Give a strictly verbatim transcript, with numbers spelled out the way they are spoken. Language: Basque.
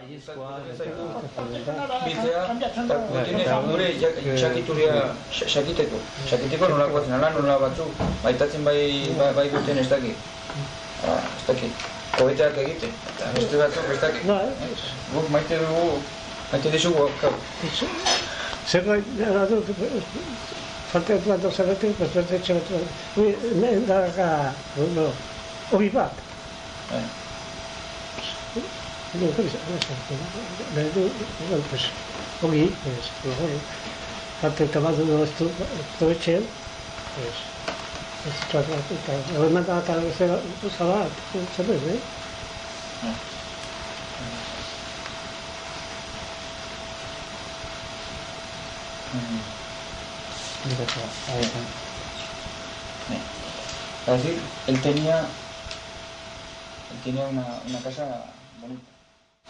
baiezkoa, bizea, eta gutinez gure xakituria xakiteko. Xakiteko nolakoa zen, ala nola batzuk, baitatzen bai duten ez dakit. Ez dakit, kobeteak egite, eta beste batzuk ez dakit. Guk maite dugu, maite dizugu hau. Zerbait, gara dut, falteatu bat dozerretik, beste etxeretu bat. Nehen daga, hobi bat. No, pues, pues, hoy, pues, parte tomado de esto, todo hecho, pues, esto es la una data de ser usada, ¿sabes? ¿Eh? Es decir, él tenía, él tenía una, una casa bonita.